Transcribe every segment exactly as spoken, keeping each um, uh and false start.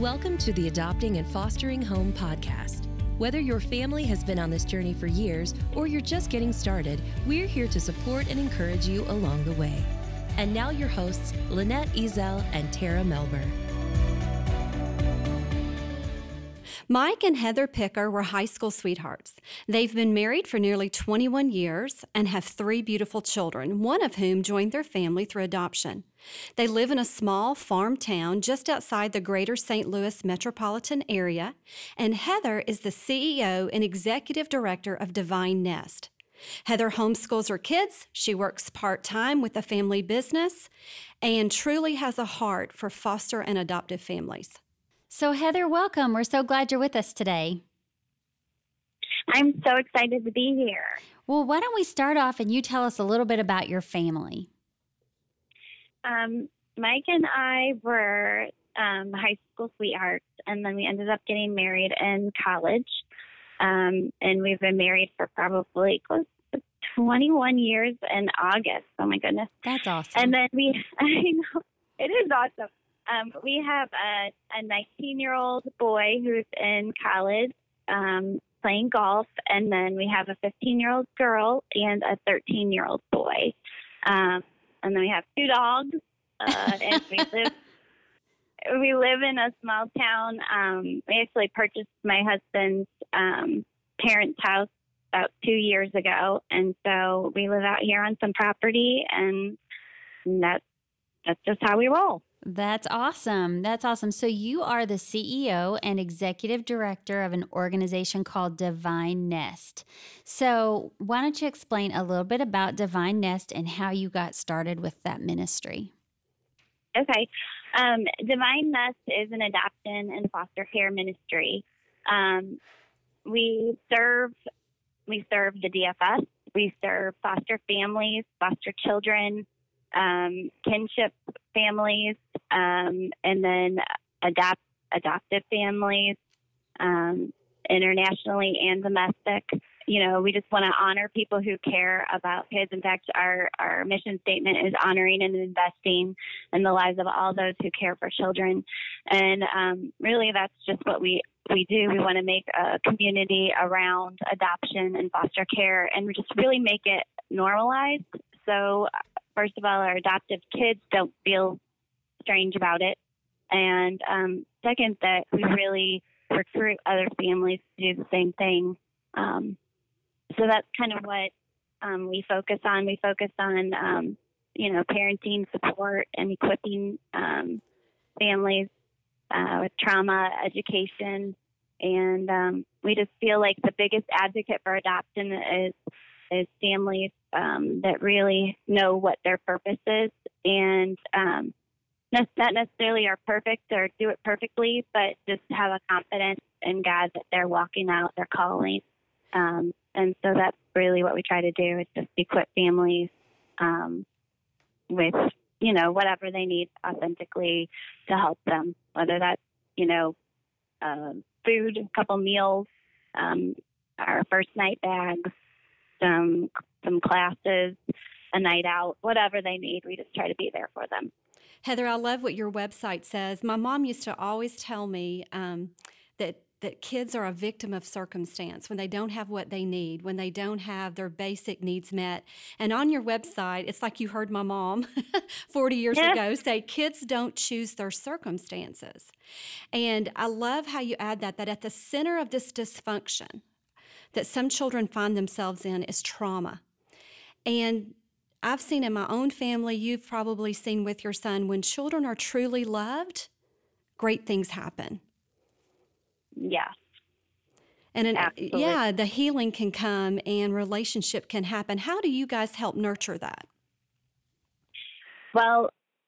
Welcome to the Adopting and Fostering Home podcast. Whether your family has been on this journey for years or you're just getting started, we're here to support and encourage you along the way. And now your hosts, Lynette Ezel and Tara Melber. Mike and Heather Picker were high school sweethearts. They've been married for nearly twenty-one years and have three beautiful children, one of whom joined their family through adoption. They live in a small farm town just outside the greater Saint Louis metropolitan area, and Heather is the C E O and executive director of Divine Nest. Heather homeschools her kids, she works part-time with a family business, and truly has a heart for foster and adoptive families. So Heather, welcome. We're so glad you're with us today. I'm so excited to be here. Well, why don't we start off and you tell us a little bit about your family? Um, Mike and I were um, high school sweethearts, and then we ended up getting married in college. Um, and we've been married for probably close to twenty-one years in August. Oh, my goodness. That's awesome. And then we, I know, it is awesome. Um, we have a, a nineteen-year-old boy who's in college um, playing golf, and then we have a fifteen-year-old girl and a thirteen-year-old boy. Um, and then we have two dogs, uh, and we live we live in a small town. Um, we actually purchased my husband's um, parents' house about two years ago, and so we live out here on some property, and that's that's just how we roll. That's awesome. That's awesome. So you are the C E O and executive director of an organization called Divine Nest. So why don't you explain a little bit about Divine Nest and how you got started with that ministry? Okay. Um, Divine Nest is an adoption and foster care ministry. Um, we serve we serve the D F S. We serve foster families, foster children, um, kinship families, um, and then adopt adoptive families, um, internationally and domestic. You know, we just want to honor people who care about kids. In fact, our, our mission statement is honoring and investing in the lives of all those who care for children. And um, really, that's just what we, we do. We want to make a community around adoption and foster care and we just really make it normalized. So, first of all, our adoptive kids don't feel strange about it. And um, second, that we really recruit other families to do the same thing. Um, so that's kind of what um, we focus on. We focus on, um, you know, parenting support and equipping um, families uh, with trauma education. And um, we just feel like the biggest advocate for adoption is is families um, that really know what their purpose is and um, not necessarily are perfect or do it perfectly, but just have a confidence in God that they're walking out their calling. Um, and so that's really what we try to do is just equip families um, with, you know, whatever they need authentically to help them, whether that's, you know, uh, food, a couple meals, um, our first night bags, some some classes, a night out, whatever they need. We just try to be there for them. Heather, I love what your website says. My mom used to always tell me um, that that kids are a victim of circumstance when they don't have what they need, when they don't have their basic needs met. And on your website, it's like you heard my mom forty years yeah. ago say, kids don't choose their circumstances. And I love how you add that, that at the center of this dysfunction that some children find themselves in is trauma. And I've seen in my own family, you've probably seen with your son, when children are truly loved, great things happen. Yes. And an, Absolutely. yeah, the healing can come and relationship can happen. How do you guys help nurture that? Well,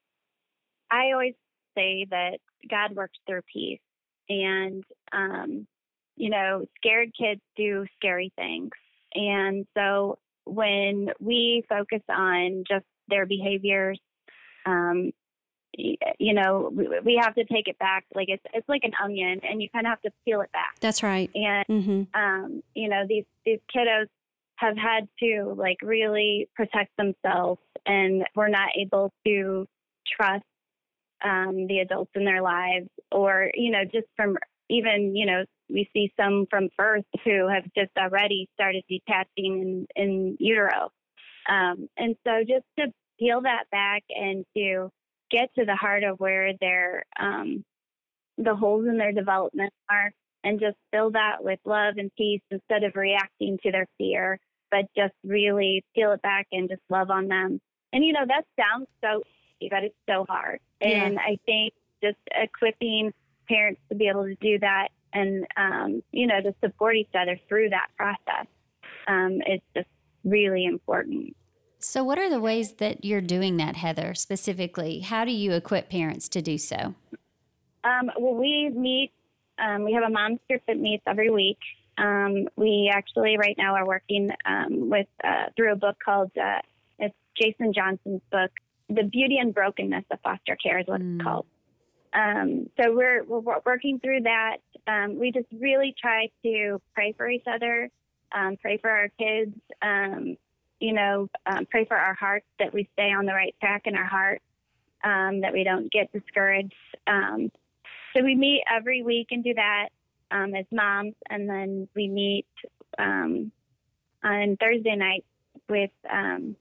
I always say that God works through peace. And, um, you know, scared kids do scary things. And so when we focus on just their behaviors, um, you know, we, we have to take it back. Like it's it's like an onion, and you kind of have to peel it back. That's right. And mm-hmm. um, you know, these these kiddos have had to like really protect themselves, and we're not able to trust um, the adults in their lives, or, you know, just from even, you know, we see some from birth who have just already started detaching in, in utero. Um, and so just to peel that back and to get to the heart of where their, um, the holes in their development are, and just fill that with love and peace instead of reacting to their fear, but just really peel it back and just love on them. And, you know, that sounds so easy, but it's so hard. And yeah. I think just equipping parents to be able to do that and, um, you know, to support each other through that process um, is just really important. So what are the ways that you're doing that, Heather, specifically? How do you equip parents to do so? Um, well, we meet, um, we have a mom's group that meets every week. Um, we actually right now are working um, with uh, through a book called, uh, it's Jason Johnson's book, The Beauty and Brokenness of Foster Care is what mm. it's called. Um, so we're, we're working through that. Um, we just really try to pray for each other, um, pray for our kids, um, you know, um, pray for our hearts, that we stay on the right track in our heart, um, that we don't get discouraged. Um, so we meet every week and do that um, as moms, and then we meet um, on Thursday nights with um,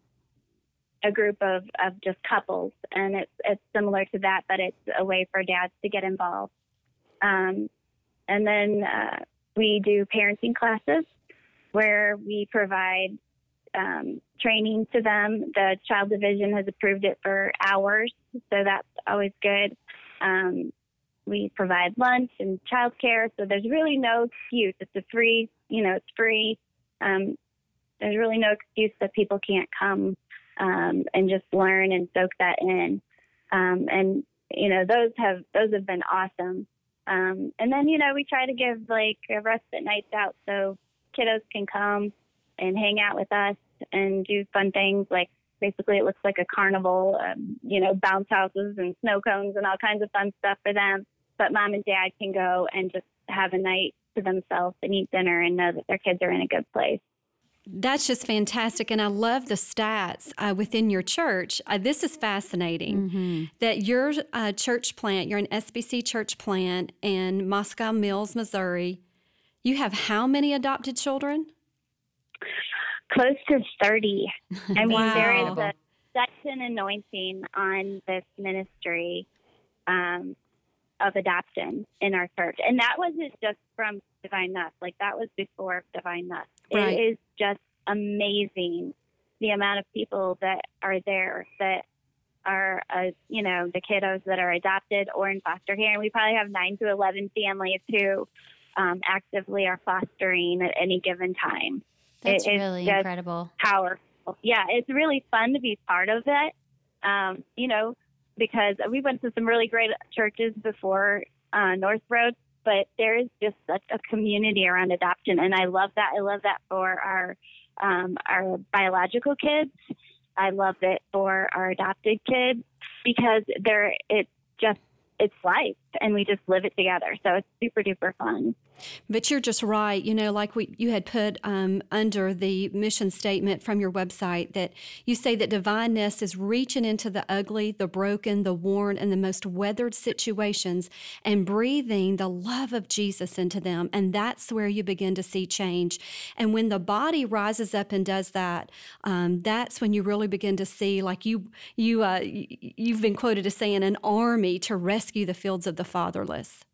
a group of, of just couples, and it's it's similar to that, but it's a way for dads to get involved. Um, and then uh, we do parenting classes where we provide um, training to them. The Child Division has approved it for hours, so that's always good. Um, we provide lunch and childcare, so there's really no excuse. It's a free, you know, it's free. Um, there's really no excuse that people can't come um, and just learn and soak that in. Um, and, you know, those have, those have been awesome. Um, and then, you know, we try to give like a respite nights out so kiddos can come and hang out with us and do fun things. Like basically it looks like a carnival, um, you know, bounce houses and snow cones and all kinds of fun stuff for them. But mom and dad can go and just have a night to themselves and eat dinner and know that their kids are in a good place. That's just fantastic. And I love the stats uh, within your church. Uh, this is fascinating mm-hmm. that your uh, church plant, you're an S B C church plant in Moscow Mills, Missouri. You have how many adopted children? Close to thirty. I mean, wow. there is a, such an anointing on this ministry um, of adoption in our church. And that wasn't just from Divine Nest. Like, that was before Divine Nest. Right. It is just amazing the amount of people that are there that are, uh, you know, the kiddos that are adopted or in foster care. And we probably have nine to eleven families who um, actively are fostering at any given time. That's it, really incredible. Powerful. Yeah, it's really fun to be part of it, um, you know, because we went to some really great churches before uh, North Road, but there is just such a community around adoption, and I love that. I love that for our um, our biological kids. I love it for our adopted kids because they're it's just it's life, and we just live it together. So it's super duper fun. But you're just right. You know, like we you had put um, under the mission statement from your website that you say that Divine Nest is reaching into the ugly, the broken, the worn, and the most weathered situations and breathing the love of Jesus into them. And that's where you begin to see change. And when the body rises up and does that, um, that's when you really begin to see, like you you uh, you've been quoted as saying, an army to rescue the fields of the fatherless.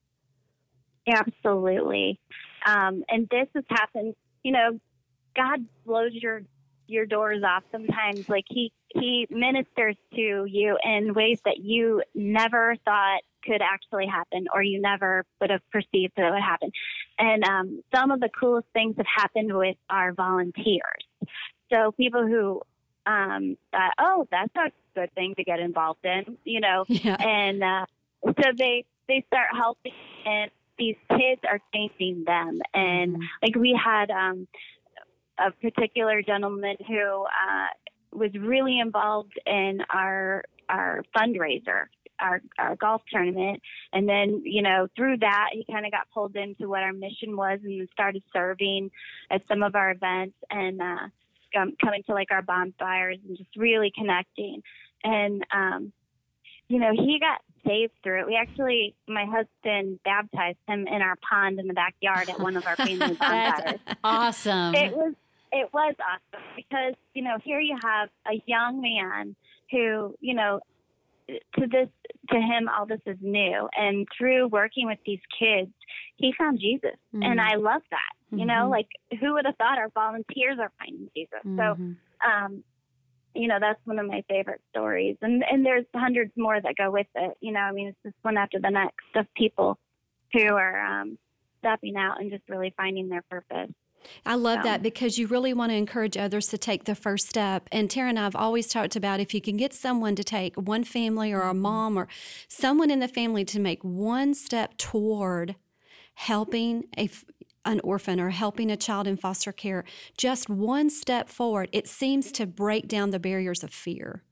Absolutely. Um, and this has happened, you know, God blows your, your doors off sometimes. Like he, he ministers to you in ways that you never thought could actually happen, or you never would have perceived that it would happen. And um, some of the coolest things have happened with our volunteers. So people who um, thought, oh, that's a good thing to get involved in, you know, yeah. and uh, so they, they start helping, and these kids are changing them. And mm-hmm. like we had um, a particular gentleman who uh, was really involved in our our fundraiser, our, our golf tournament. And then, you know, through that, he kind of got pulled into what our mission was and started serving at some of our events and uh, um, coming to like our bonfires and just really connecting. And, um, you know, he got saved through it. We actually, my husband baptized him in our pond in the backyard at one of our family bonfires. That's awesome. It was, it was awesome because, you know, here you have a young man who, you know, to this, to him, all this is new. And through working with these kids, he found Jesus. Mm-hmm. And I love that. Mm-hmm. You know, like who would have thought our volunteers are finding Jesus? Mm-hmm. So, um, you know, that's one of my favorite stories. And and there's hundreds more that go with it. You know, I mean, it's just one after the next of people who are um, stepping out and just really finding their purpose. I love so. that because you really want to encourage others to take the first step. And Tara and I have always talked about if you can get someone to take one family or a mom or someone in the family to make one step toward helping a an orphan or helping a child in foster care, just one step forward, it seems to break down the barriers of fear.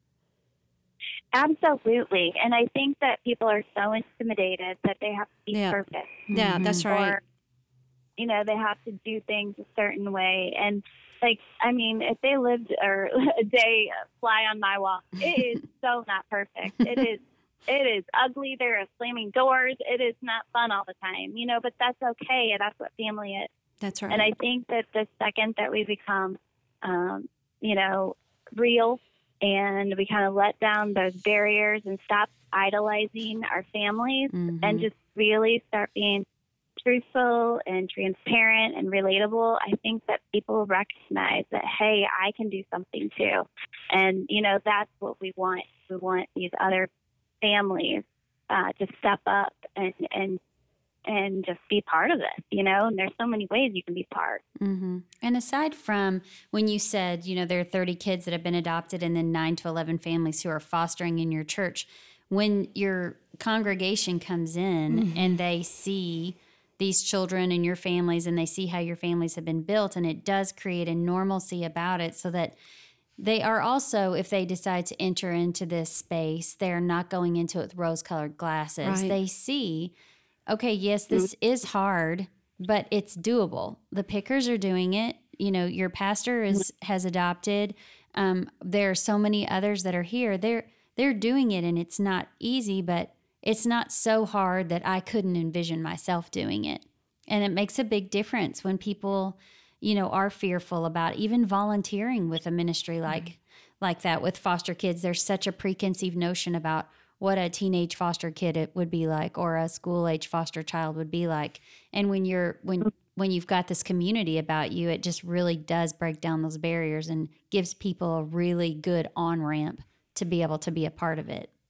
Absolutely. And I think that people are so intimidated that they have to be yeah. perfect. Yeah, mm-hmm. that's right. Or, you know, they have to do things a certain way. And, like, I mean, if they lived or a day fly on my wall, it is so not perfect. It is It is ugly. There are slamming doors. It is not fun all the time, you know, but that's okay. That's what family is. That's right. And I think that the second that we become, um, you know, real and we kind of let down those barriers and stop idolizing our families mm-hmm. and just really start being truthful and transparent and relatable, I think that people recognize that, hey, I can do something too. And, you know, that's what we want. We want these other families uh, to step up and and and just be part of this, you know, and there's so many ways you can be part. Mm-hmm. And aside from when you said, you know, there are thirty kids that have been adopted and then nine to eleven families who are fostering in your church, when your congregation comes in mm-hmm. and they see these children and your families and they see how your families have been built, and it does create a normalcy about it so that they are also, if they decide to enter into this space, they're not going into it with rose-colored glasses. Right. They see, okay, yes, this is hard, but it's doable. The Pickers are doing it. You know, your pastor is has adopted. Um, there are so many others that are here. They're they're doing it, and it's not easy, but it's not so hard that I couldn't envision myself doing it. And it makes a big difference when people, you know, are fearful about even volunteering with a ministry like mm-hmm. like that with foster kids. There's such a preconceived notion about what a teenage foster kid it would be like or a school-age foster child would be like. And when you're when when you've got this community about you, it just really does break down those barriers and gives people a really good on-ramp to be able to be a part of it.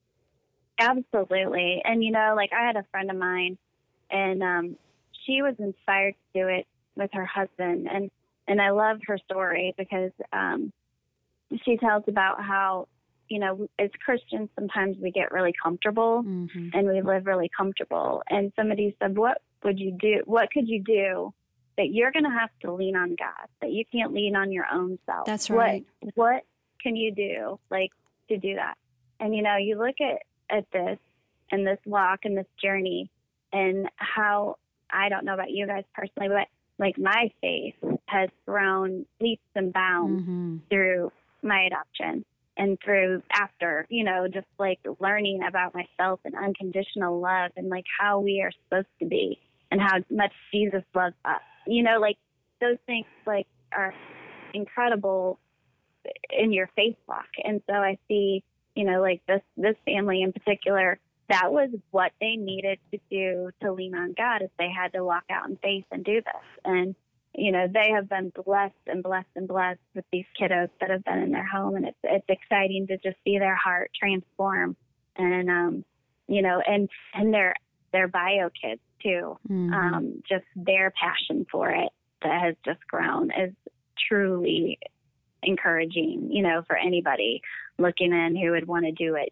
Absolutely. And, you know, like I had a friend of mine, and um, she was inspired to do it with her husband. And, and I love her story because um, she tells about how, you know, as Christians, sometimes we get really comfortable mm-hmm. and we live really comfortable. And somebody said, what would you do? What could you do that you're going to have to lean on God, that you can't lean on your own self? That's right. What, what can you do, like, to do that? And, you know, you look at, at this and this walk and this journey and how, I don't know about you guys personally, but like my faith has grown leaps and bounds mm-hmm. through my adoption and through after, you know, just like learning about myself and unconditional love and like how we are supposed to be and how much Jesus loves us. You know, like those things like are incredible in your faith walk. And so I see, you know, like this, this family in particular, that was what they needed to do to lean on God, is they had to walk out in faith and do this. And, you know, they have been blessed and blessed and blessed with these kiddos that have been in their home. And it's, it's exciting to just see their heart transform. And, um, you know, and, and their, their bio kids too, mm-hmm. um, just their passion for it that has just grown is truly encouraging, you know, for anybody looking in who would want to do it.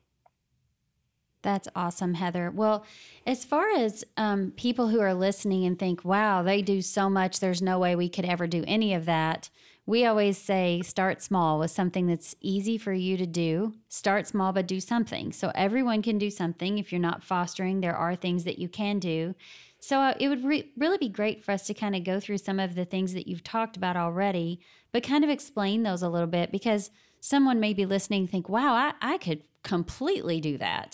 That's awesome, Heather. Well, as far as um, people who are listening and think, wow, they do so much, there's no way we could ever do any of that. We always say start small with something that's easy for you to do. Start small, but do something. So everyone can do something. If you're not fostering, there are things that you can do. So uh, it would re- really be great for us to kind of go through some of the things that you've talked about already, but kind of explain those a little bit, because someone may be listening and think, wow, I, I could completely do that.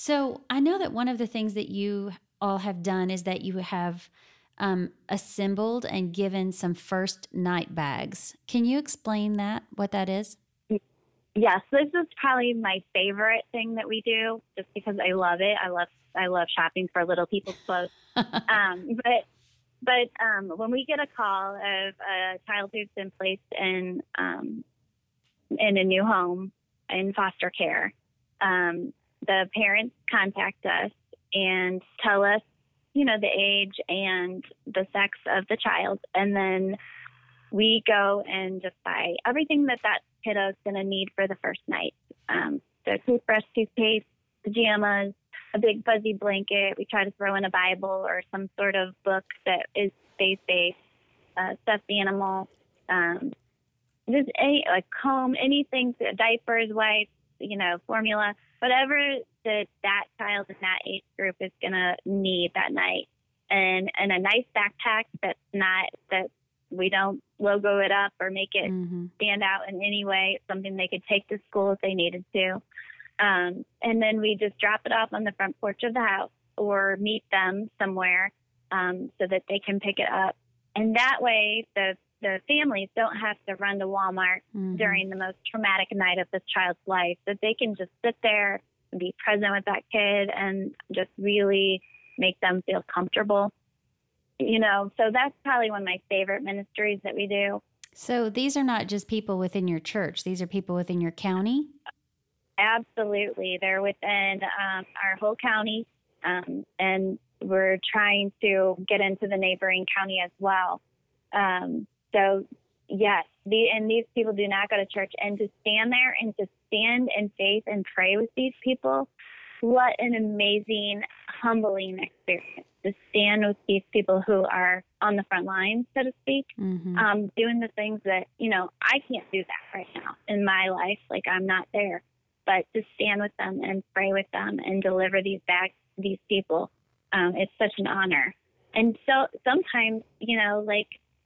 So I know that one of the things that you all have done is that you have um, assembled and given some first night bags. Can you explain that, what that is? Yes, this is probably my favorite thing that we do, just because I love it. I love I love shopping for little people's clothes. um, but but um, when we get a call of a child who's been placed in um, in a new home in foster care, um, the parents contact us and tell us, you know, the age and the sex of the child, and then we go and just buy everything that that kiddo's going to need for the first night. Um, so toothbrush, toothpaste, pajamas, a big fuzzy blanket. We try to throw in a Bible or some sort of book that is faith-based, uh, stuffed animal, um, just any, like comb, anything, diapers, wipes, you know, formula, whatever that that child in that age group is going to need that night. And, and a nice backpack that's not, that we don't logo it up or make it mm-hmm. stand out in any way. It's something they could take to school if they needed to. Um, and then we just drop it off on the front porch of the house or meet them somewhere um, so that they can pick it up. And that way the the families don't have to run to Walmart mm-hmm. during the most traumatic night of this child's life, that they can just sit there and be present with that kid and just really make them feel comfortable. You know, so that's probably one of my favorite ministries that we do. So these are not just people within your church. These are people within your county? Absolutely. They're within um, our whole county, um, and we're trying to get into the neighboring county as well. Um, so, yes, the, and these people do not go to church. And to stand there and to stand in faith and pray with these people, what an amazing, humbling experience. To stand with these people who are on the front lines, so to speak, mm-hmm. um, doing the things that, you know, I can't do that right now in my life. Like, I'm not there. But to stand with them and pray with them and deliver these back to these people, um, it's such an honor. And so sometimes, you know, like,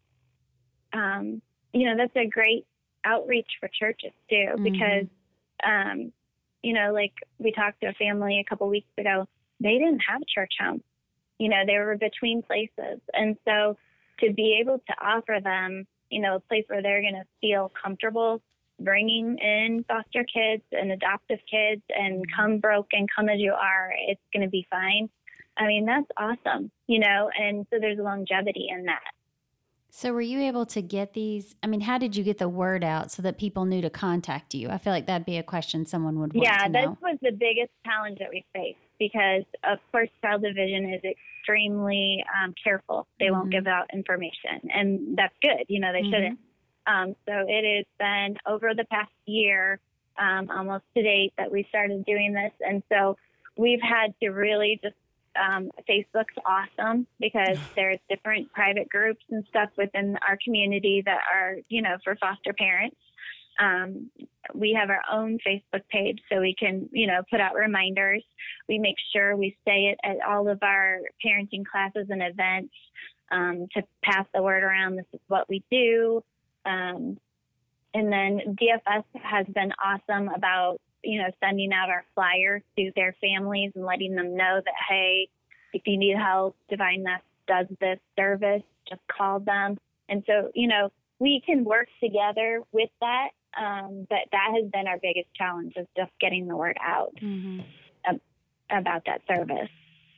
um, you know, that's a great outreach for churches too, mm-hmm. because, um, you know, like we talked to a family a couple weeks ago, they didn't have a church home. You know, they were between places. And so to be able to offer them, you know, a place where they're going to feel comfortable bringing in foster kids and adoptive kids and come broken, come as you are, it's going to be fine. I mean, that's awesome, you know, and so there's longevity in that. So were you able to get these? I mean, how did you get the word out so that people knew to contact you? I feel like that'd be a question someone would want yeah, to know. Yeah, this was the biggest challenge that we faced because, of course, Child Division is extremely um, careful. They mm-hmm. won't give out information, and that's good. You know, they mm-hmm. shouldn't. Um, so it has been over the past year, um, almost to date, that we started doing this. And so we've had to really just Um, Facebook's awesome because there's different private groups and stuff within our community that are, you know, for foster parents. Um, we have our own Facebook page so we can, you know, put out reminders. We make sure we say it at all of our parenting classes and events um, to pass the word around. This is what we do. Um, and then D F S has been awesome about, you know, sending out our flyers to their families and letting them know that, hey, if you need help, Divine Nest does this service, just call them. And so, you know, we can work together with that. Um, but that has been our biggest challenge, is just getting the word out mm-hmm. ab- about that service.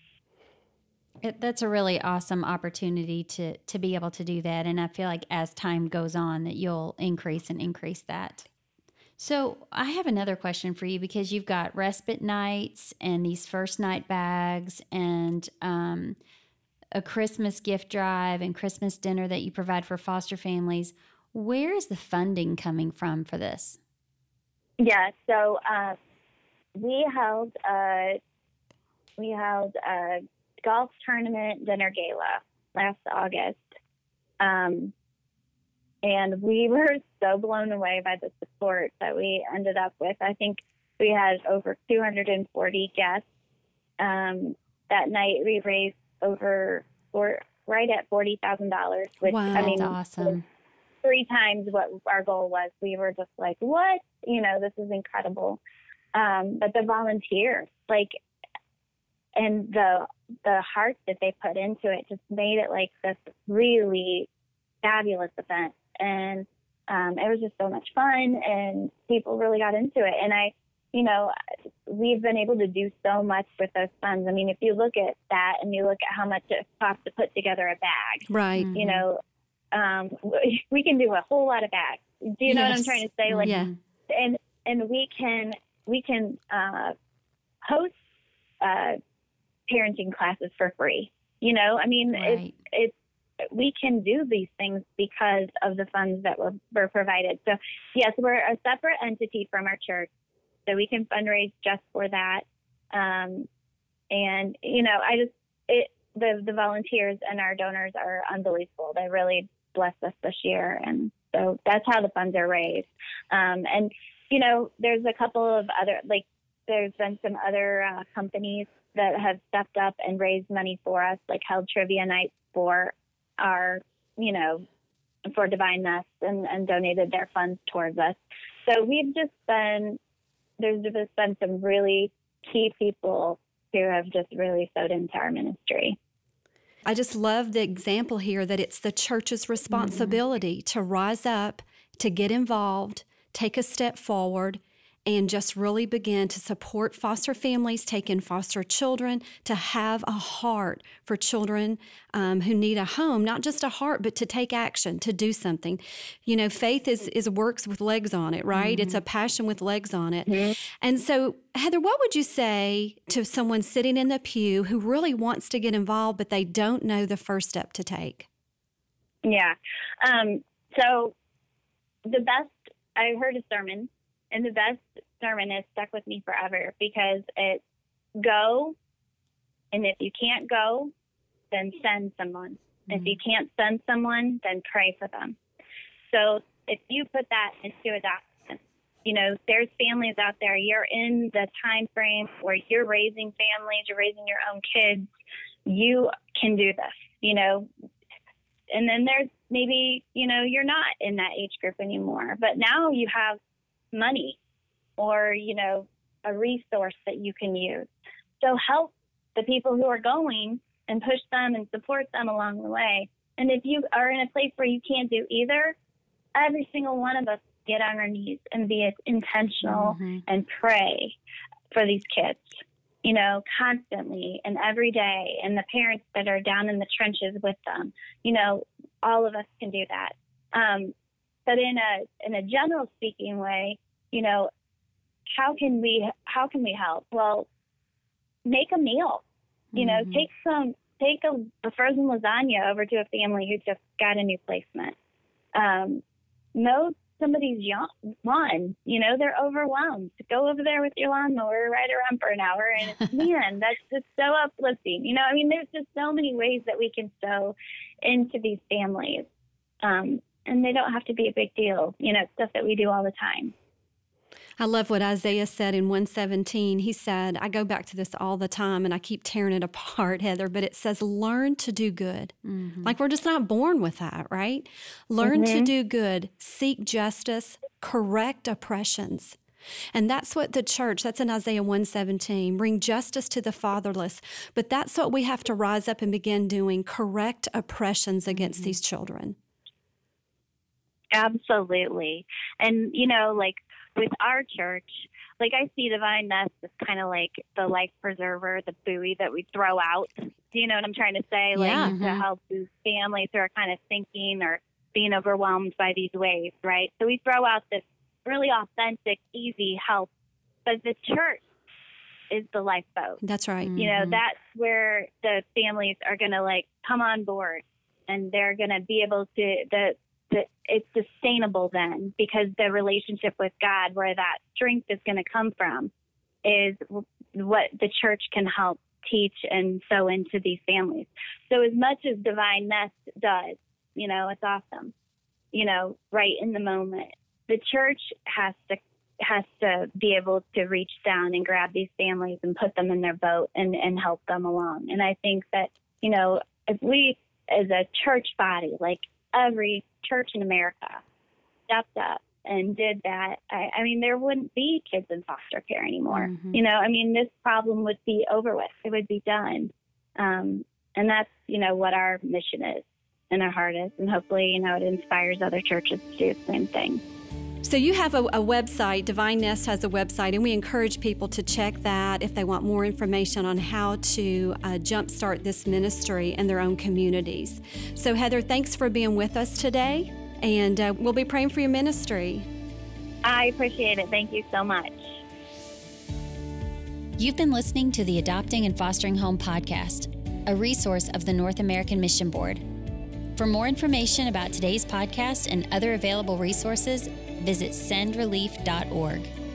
It, that's a really awesome opportunity to, to be able to do that. And I feel like as time goes on that you'll increase and increase that. So I have another question for you, because you've got respite nights and these first night bags and um, a Christmas gift drive and Christmas dinner that you provide for foster families. Where is the funding coming from for this? Yeah, so uh, we held a, we held a golf tournament dinner gala last August. Um And we were so blown away by the support that we ended up with. I think we had over two hundred forty guests. Um, that night we raised over four, right at forty thousand dollars, which wow, I mean, that's awesome. Three times what our goal was. We were just like, what? You know, this is incredible. Um, but the volunteers, like, and the the heart that they put into it just made it like this really fabulous event. And um, it was just so much fun, and people really got into it. And I, you know, we've been able to do so much with those funds. I mean, if you look at that and you look at how much it costs to put together a bag, right? You know, um, we can do a whole lot of bags. Do you know Yes. what I'm trying to say? Like, Yeah. and and we can we can uh, host uh, parenting classes for free. You know, I mean, Right. it's it's we can do these things because of the funds that were, were provided. So yes, we're a separate entity from our church, so we can fundraise just for that. Um, and you know, I just it the the volunteers and our donors are unbelievable. They really blessed us this year, and so that's how the funds are raised. Um, and you know, there's a couple of other like there's been some other uh, companies that have stepped up and raised money for us, like held trivia nights for our, you know, for Divine Nest, and, and donated their funds towards us. So we've just been, there's just been some really key people who have just really sewed into our ministry. I just love the example here that it's the church's responsibility mm-hmm. to rise up, to get involved, take a step forward, and just really begin to support foster families, take in foster children, to have a heart for children um, who need a home, not just a heart, but to take action, to do something. You know, faith is, is works with legs on it, right? Mm-hmm. It's a passion with legs on it. Mm-hmm. And so, Heather, what would you say to someone sitting in the pew who really wants to get involved, but they don't know the first step to take? Yeah. Um, so the best, I heard a sermon, and the best sermon has stuck with me forever, because it's go, and if you can't go, then send someone. Mm-hmm. If you can't send someone, then pray for them. So if you put that into adoption, you know, there's families out there, you're in the time frame where you're raising families, you're raising your own kids, you can do this, you know. And then there's maybe, you know, you're not in that age group anymore, but now you have money or, you know, a resource that you can use. So help the people who are going and push them and support them along the way. And if you are in a place where you can't do either, every single one of us get on our knees and be intentional mm-hmm. and pray for these kids, you know, constantly and every day. And the parents that are down in the trenches with them, you know, all of us can do that. Um, but in a in a general speaking way, you know, how can we how can we help? Well, make a meal. You know, mm-hmm. take some take a, a frozen lasagna over to a family who just got a new placement. Um, mow somebody's lawn. You know, they're overwhelmed. Go over there with your lawnmower, ride around for an hour, and man, that's just so uplifting. You know, I mean, there's just so many ways that we can sow into these families. Um, And they don't have to be a big deal, you know, stuff that we do all the time. I love what Isaiah said in one seventeen. He said, I go back to this all the time and I keep tearing it apart, Heather, but it says, learn to do good. Mm-hmm. Like we're just not born with that, right? Learn mm-hmm. to do good, seek justice, correct oppressions. And that's what the church, that's in Isaiah one seventeen, bring justice to the fatherless. But that's what we have to rise up and begin doing, correct oppressions against mm-hmm. these children. Absolutely. And, you know, like with our church, like I see Divine Nest as kind of like the life preserver, the buoy that we throw out. Do you know what I'm trying to say? Like yeah. mm-hmm. to help these families who are kind of sinking or being overwhelmed by these waves, right? So we throw out this really authentic, easy help. But the church is the lifeboat. That's right. You know, mm-hmm. that's where the families are going to like come on board, and they're going to be able to, the, the, it's sustainable then, because the relationship with God, where that strength is going to come from, is what the church can help teach and sow into these families. So as much as Divine Nest does, you know, it's awesome, you know, right in the moment, the church has to has to be able to reach down and grab these families and put them in their boat and, and help them along. And I think that, you know, if we as a church body, like every church in America, stepped up and did that, I, I mean, there wouldn't be kids in foster care anymore. Mm-hmm. You know, I mean, this problem would be over with. It would be done. Um, and that's, you know, what our mission is and our heart is. And hopefully, you know, it inspires other churches to do the same thing. So you have a, a website, Divine Nest has a website, and we encourage people to check that if they want more information on how to uh, jumpstart this ministry in their own communities. So Heather, thanks for being with us today, and uh, we'll be praying for your ministry. I appreciate it. Thank you so much. You've been listening to the Adopting and Fostering Home podcast, a resource of the North American Mission Board. For more information about today's podcast and other available resources, visit send relief dot org.